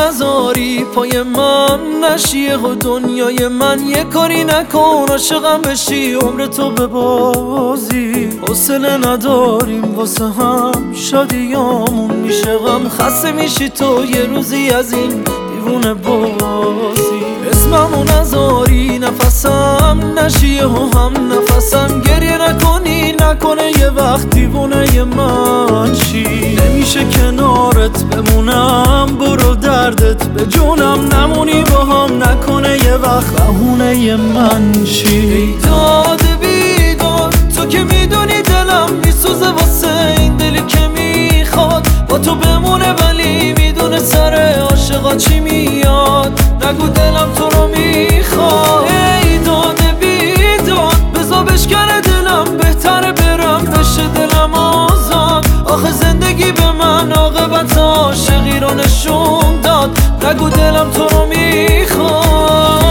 نذاری پای من نشیه و دنیای من یه کاری نکن عاشقم بشی عمرتو ببازی حوصله نداریم واسه هم شادیامون میشه غم خسته میشی تو یه روزی از این دیوونه بازی اسممو نذاری نفسم نشیه و هم نفسم گریه نکنه یه وقت دیوونه من شی نمیشه کنارت بمونم برو دردت به جونم نمونی با هم نکنه یه وقت بهونه من شی ای داد بیداد تو که میدونی دلم میسوزه واسه این دلی که میخواد با تو بمونه ولی میدونه سر عاشقا چی میاد نگو دلم تو رو میخواد ای داد بیداد بذار بشکنه دلم بهتره برم بشه دلم آزاد آخه زندگی به من عاقبت عاشقی رو نشون داد نگو دلم تو رو میخواد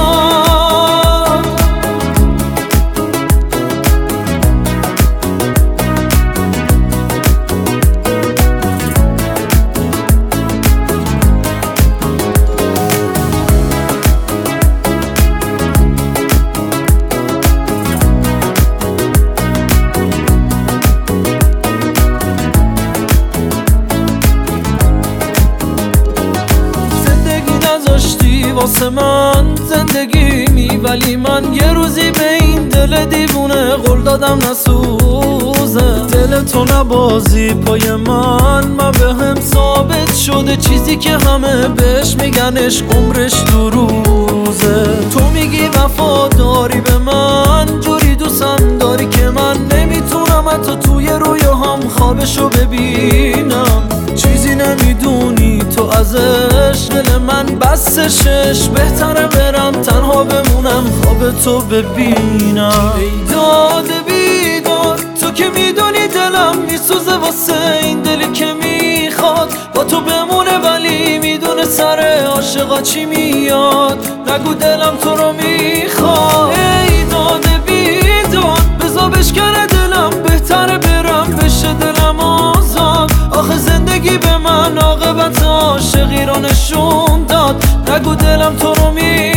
واسه من زندگیمی ولی من یه روزی به این دل دیوونه قول دادم نسوزه دل تو نبازی پای من بهم ثابت شده چیزی که همه بهش میگنش عمرش دو روزه تو میگی وفاداری به من جوری دوستم داری که من نمیتونم حتی توی رویاهام خوابشو ببینم چیزی نمیدونی تو ازش دل من بستشش بهتره برم تنها بمونم خواب تو ببینم ای داد بیداد تو که میدونی دلم میسوزه واسه این دلی که میخواد با تو بمونه ولی میدونه سر عاشقا چی میاد نگو دلم تو رو میخواد ای داد بیداد بذار بشکنه دلم بهتره برم بشه دلم آزاد آخه زندگی به من عاقبت عاشقی رو نشون داد نگو دلم تو رو میخواد